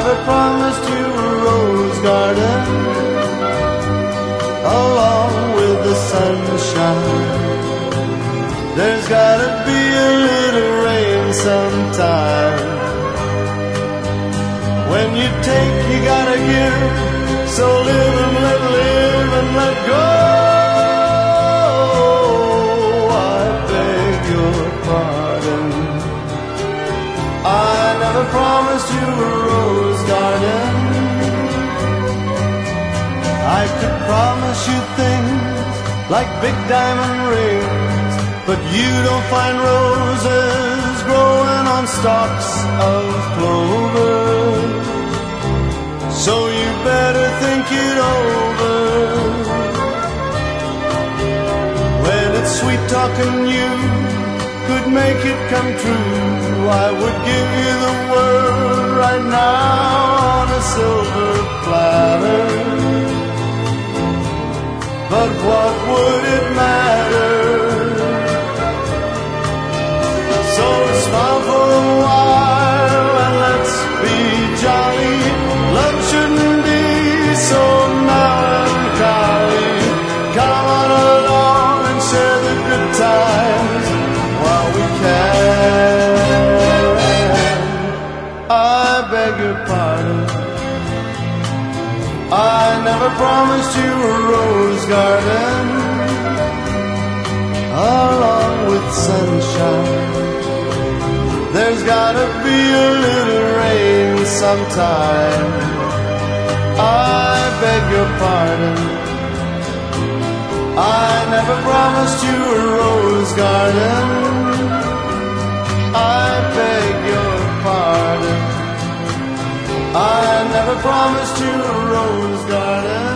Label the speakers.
Speaker 1: never promised you a rose garden along with the sunshine. There's gotta be a little rain sometime. When you take, you gotta give. So live and let go. I beg your pardon. I never promised you a rose garden. I could promise you things like big diamond rings, but you don't find roses growing on stalks of clover. So you better think it over. When it's sweet talking you could make it come true, I would give you the world right now on a silver platter. But what would it matter? So smile for a while and let's be jolly. Love shouldn't be so melancholy. Come on along and share the good times while we can. I beg your pardon. I never promised you a rose garden along with sunshine. There's gotta be a little rain sometime. I beg your pardon. I never promised you a rose garden. I beg your pardon. I never promised you a rose garden.